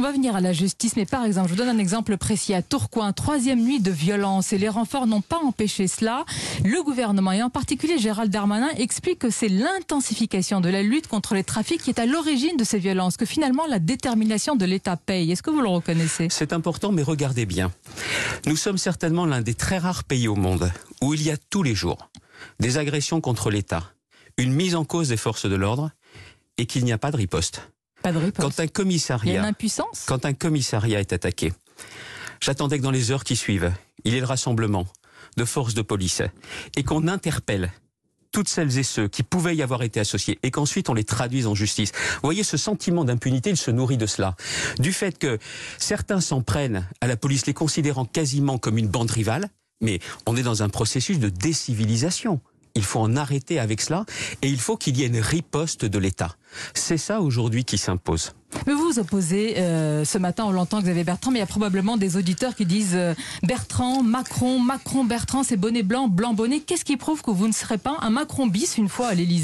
On va venir à la justice, mais par exemple, je vous donne un exemple précis. À Tourcoing, 3e nuit de violence et les renforts n'ont pas empêché cela. Le gouvernement, et en particulier Gérald Darmanin, explique que c'est l'intensification de la lutte contre les trafics qui est à l'origine de ces violences, que finalement la détermination de l'État paye. Est-ce que vous le reconnaissez ? C'est important, mais regardez bien. Nous sommes certainement l'un des très rares pays au monde où il y a tous les jours des agressions contre l'État, une mise en cause des forces de l'ordre et qu'il n'y a pas de riposte. Pas de riposte. Quand un commissariat, il y a une impuissance. Quand un commissariat est attaqué, j'attendais que dans les heures qui suivent, il y ait le rassemblement de forces de police et qu'on interpelle toutes celles et ceux qui pouvaient y avoir été associés et qu'ensuite on les traduise en justice. Vous voyez, ce sentiment d'impunité, il se nourrit de cela. Du fait que certains s'en prennent à la police, les considérant quasiment comme une bande rivale, mais on est dans un processus de décivilisation. Il faut en arrêter avec cela et il faut qu'il y ait une riposte de l'État. C'est ça aujourd'hui qui s'impose. Mais vous vous opposez, ce matin on l'entend Xavier Bertrand, mais il y a probablement des auditeurs qui disent Bertrand, Macron, Macron, Bertrand, c'est bonnet blanc, blanc bonnet. Qu'est-ce qui prouve que vous ne serez pas un Macron bis une fois à l'Élysée ?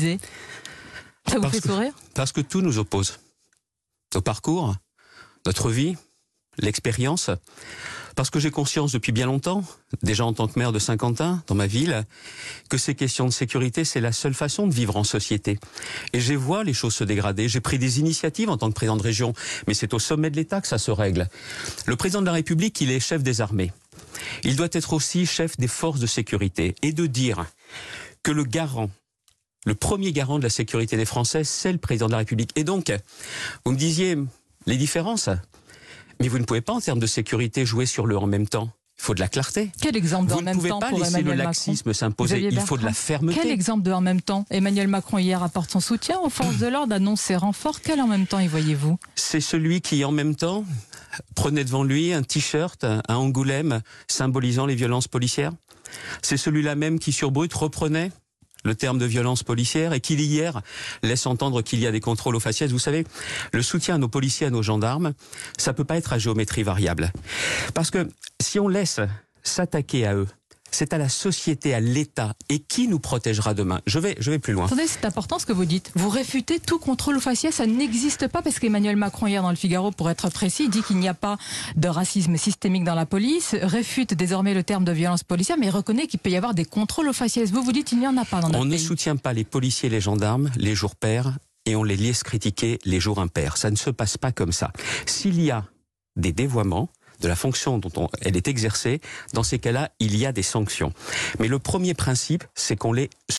Ça vous fait sourire ? Parce que tout nous oppose. Nos parcours, notre vie, l'expérience. Parce que j'ai conscience depuis bien longtemps, déjà en tant que maire de Saint-Quentin, dans ma ville, que ces questions de sécurité, c'est la seule façon de vivre en société. Et je vois les choses se dégrader. J'ai pris des initiatives en tant que président de région, mais c'est au sommet de l'État que ça se règle. Le président de la République, il est chef des armées. Il doit être aussi chef des forces de sécurité. Et de dire que le premier garant de la sécurité des Français, c'est le président de la République. Et donc, vous me disiez les différences. Mais vous ne pouvez pas, en termes de sécurité, jouer sur le en même temps. Il faut de la clarté. Quel exemple de en même temps pour Emmanuel Macron ? Vous ne pouvez pas laisser le laxisme s'imposer. Il faut de la fermeté. Quel exemple de en même temps ? Emmanuel Macron hier apporte son soutien aux forces de l'ordre, annonce ses renforts. Quel en même temps y voyez-vous ? C'est celui qui, en même temps, prenait devant lui un t-shirt à Angoulême symbolisant les violences policières. C'est celui-là même qui, sur Brut, reprenait le terme de violence policière et qui, hier, laisse entendre qu'il y a des contrôles aux faciès. Vous savez, le soutien à nos policiers, à nos gendarmes, ça peut pas être à géométrie variable. Parce que si on laisse s'attaquer à eux, c'est à la société, à l'État. Et qui nous protégera demain ? Je vais plus loin. Attendez, c'est important ce que vous dites. Vous réfutez tout contrôle aux faciès, ça n'existe pas, parce qu'Emmanuel Macron, hier dans le Figaro, pour être précis, dit qu'il n'y a pas de racisme systémique dans la police, réfute désormais le terme de violence policière, mais il reconnaît qu'il peut y avoir des contrôles aux faciès. Vous dites qu'il n'y en a pas dans notre pays. On ne soutient pas les policiers et les gendarmes les jours pairs et on les laisse critiquer les jours impairs. Ça ne se passe pas comme ça. S'il y a des dévoiements de la fonction dont elle est exercée, dans ces cas-là, il y a des sanctions. Mais le premier principe, c'est qu'on les